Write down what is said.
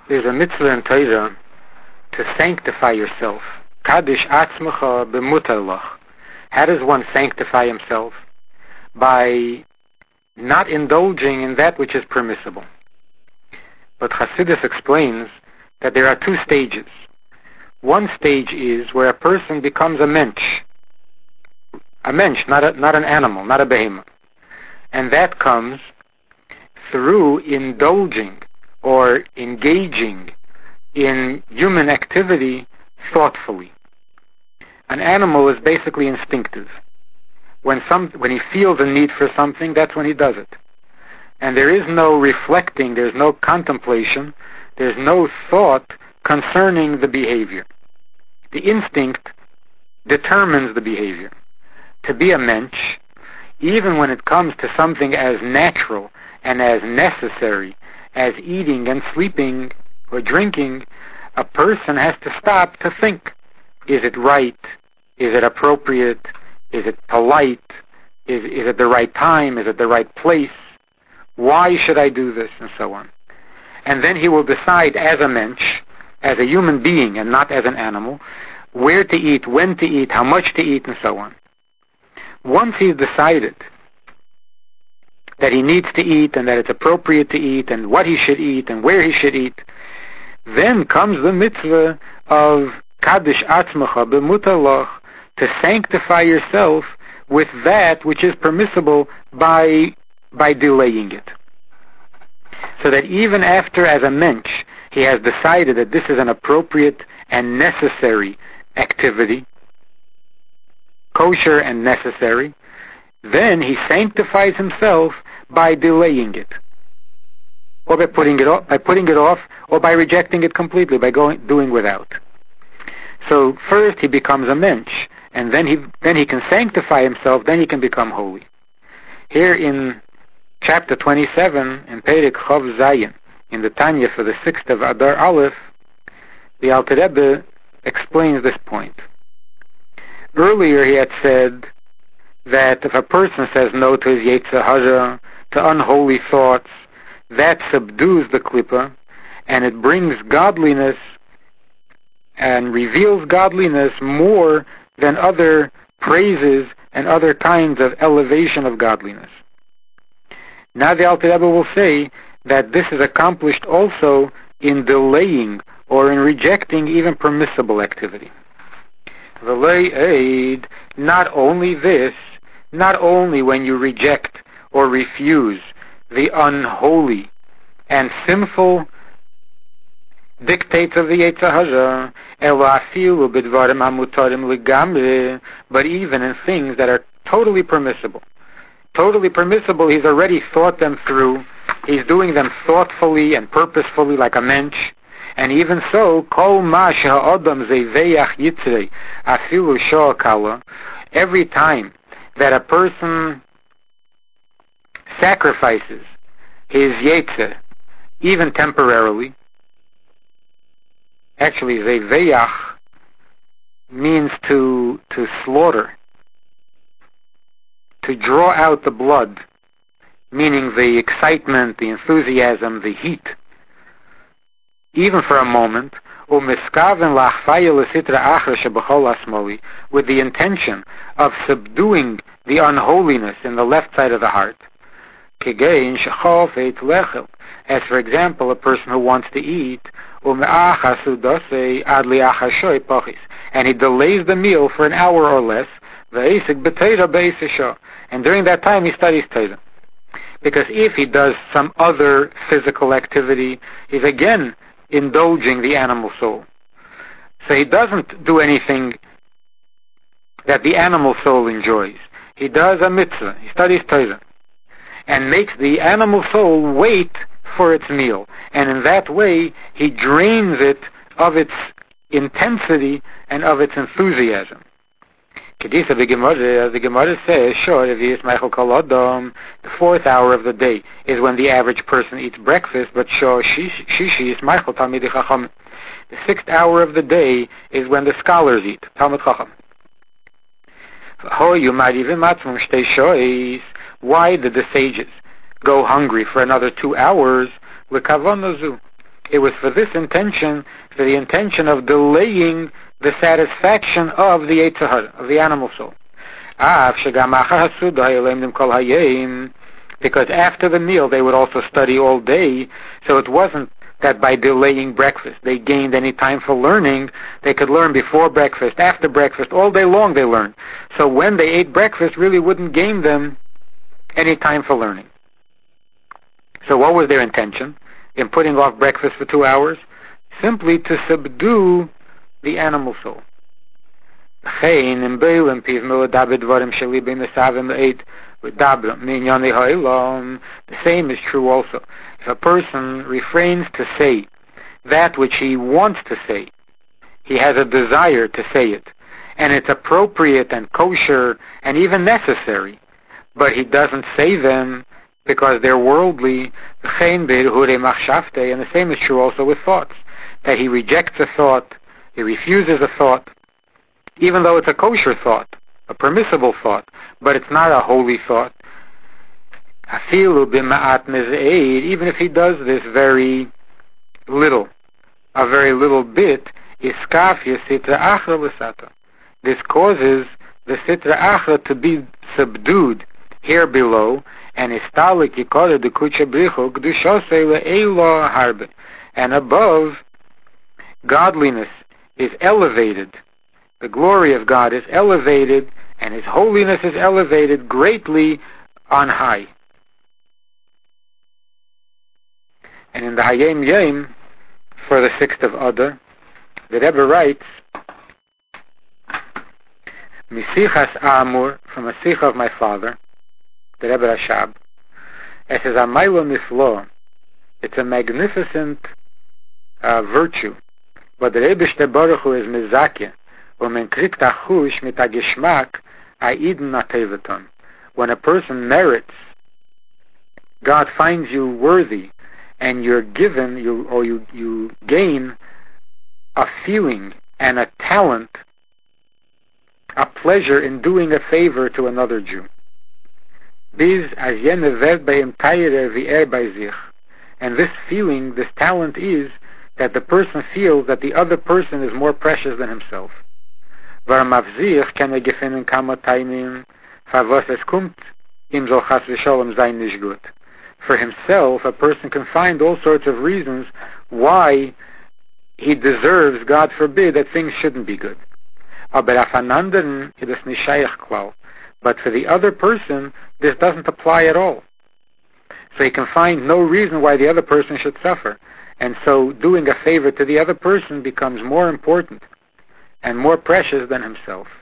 There's a mitzvah in Torah to sanctify yourself. Kaddish atzmecha b'mutar. How does one sanctify himself? By not indulging in that which is permissible. But Chassidus explains that there are two stages. One stage is where a person becomes a mensch. A mensch, not an animal, not a behemoth. And that comes through indulging or engaging in human activity thoughtfully. An animal is basically instinctive. When he feels a need for something, that's when he does it. And there is no reflecting, there's no contemplation, there's no thought concerning the behavior. The instinct determines the behavior. To be a mensch, even when it comes to something as natural and as necessary as eating and sleeping or drinking, a person has to stop to think. Is it right? Is it appropriate? Is it polite? Is it the right time? Is it the right place? Why should I do this? And so on. And then he will decide as a mensch, as a human being and not as an animal, where to eat, when to eat, how much to eat, and so on. Once he's decided that he needs to eat and that it's appropriate to eat and what he should eat and where he should eat, then comes the mitzvah of Kaddish Atzmecha b'mutar lach, to sanctify yourself with that which is permissible by delaying it. So that even after, as a mensch, he has decided that this is an appropriate and necessary activity, kosher and necessary, then he sanctifies himself by delaying it, or by putting it off, or by rejecting it completely, by doing without. So first he becomes a mensch, and then he can sanctify himself, then he can become holy. Here in chapter 27, in Perek Chov Zayin, in the Tanya for the 6th of Adar Aleph, the Alter Rebbe explains this point. Earlier he had said that if a person says no to his Yetzer Hara, to unholy thoughts, that subdues the Klippa, and it brings godliness and reveals godliness more than other praises and other kinds of elevation of godliness. Now the Alter Rebbe will say that this is accomplished also in delaying or in rejecting even permissible activity. Not only this, not only when you reject or refuse the unholy and sinful dictates of the Yetzer Hara, but even in things that are totally permissible. Totally permissible, he's already thought them through, he's doing them thoughtfully and purposefully like a mensch, and even so, kol ma she'ha'adam zeiveyach yitzrei afilu shah kala, every time that a person sacrifices his yetzer, even temporarily, actually zeiveyach means to slaughter, to draw out the blood, meaning the excitement, the enthusiasm, the heat, even for a moment, with the intention of subduing the unholiness in the left side of the heart. As for example, a person who wants to eat, and he delays the meal for an hour or less, and during that time he studies Torah. Because if he does some other physical activity, he's again indulging the animal soul. So he doesn't do anything that the animal soul enjoys. He does a mitzvah, he studies Torah, and makes the animal soul wait for its meal. And in that way, he drains it of its intensity and of its enthusiasm. Kedisa, the Gemara says, sure, the 4th hour of the day is when the average person eats breakfast, but sure, shishi is Michael Talmidei Chacham. The 6th hour of the day is when the scholars eat, Talmid Chacham. Why did the sages go hungry for another 2 hours? It was for this intention, for the intention of delaying the satisfaction of the Yetzer Hara, of the animal soul. Because after the meal they would also study all day, so it wasn't that by delaying breakfast they gained any time for learning. They could learn before breakfast, after breakfast, all day long they learned. So when they ate breakfast really wouldn't gain them any time for learning. So what was their intention in putting off breakfast for 2 hours? Simply to subdue the animal soul. The same is true also. If a person refrains to say that which he wants to say, he has a desire to say it, and it's appropriate and kosher and even necessary, but he doesn't say them because they're worldly, and the same is true also with thoughts, that he rejects a thought, he refuses a thought, even though it's a kosher thought, a permissible thought, but it's not a holy thought. Even if he does this very little, a very little bit, this causes the sitra achra to be subdued here below, and and above, godliness is elevated. The glory of God is elevated, and His holiness is elevated greatly on high. And in the Hayom Yom, for the 6th of Adar, the Rebbe writes, Misichas Amur, from a Sikha of my father, the Rebbe Rashab, it says, Amaylo Niflo, it's a magnificent virtue, but the Rebbe Baruch Hu is Mizakeh, when a person merits, God finds you worthy, and you're given, you gain a feeling and a talent, a pleasure in doing a favor to another Jew. And this feeling, this talent is that the person feels that the other person is more precious than himself. For himself, a person can find all sorts of reasons why he deserves, God forbid, that things shouldn't be good. But for the other person, this doesn't apply at all. So he can find no reason why the other person should suffer. And so doing a favor to the other person becomes more important and more precious than himself.